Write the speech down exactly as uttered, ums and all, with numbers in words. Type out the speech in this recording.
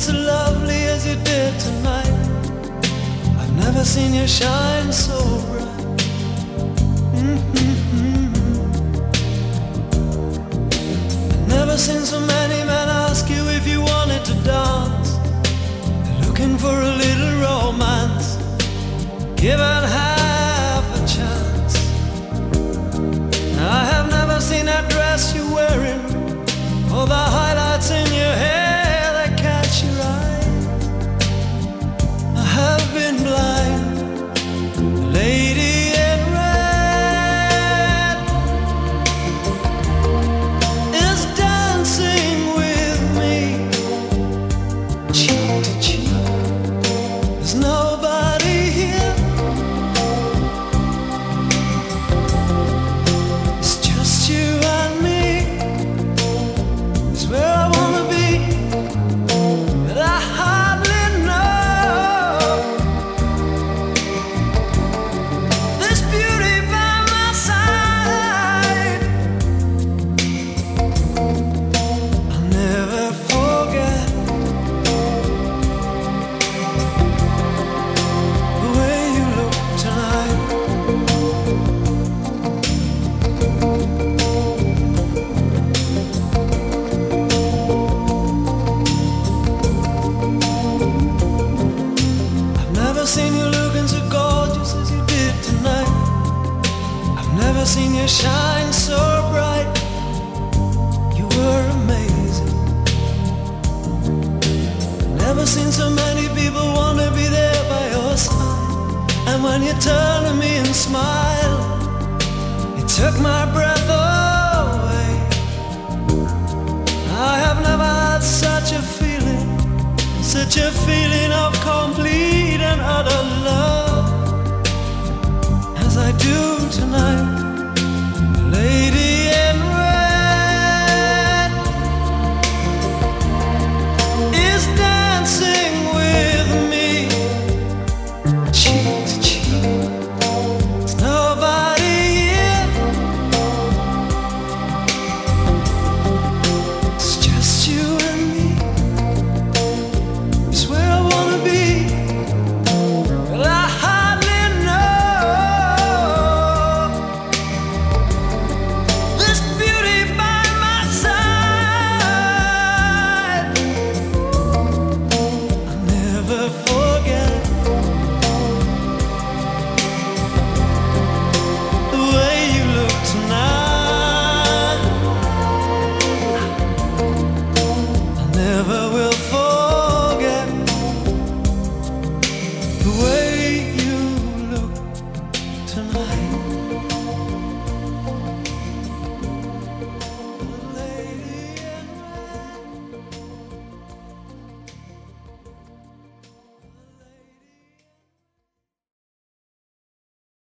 so lovely as you did tonight. I've never seen you shine so bright. Mm-hmm. I've never seen so many men ask you if you wanted to dance. They're looking for a little romance, given half a chance. I have never seen that dress you're wearing, or the highlights in your hair that catch your eye. I have been blind. The lady in red is dancing with me, cheek to cheek. There's nobody here. It's just you and me. It's where I wanna be, but I hardly know. This beauty by my side, I'll never forget the way you look tonight. I've never seen you looking so gorgeous as you did tonight. I've never seen you shine so bright. You were amazing. Never seen so many people want to be there by your side. And when you turn to me and smile, it took my breath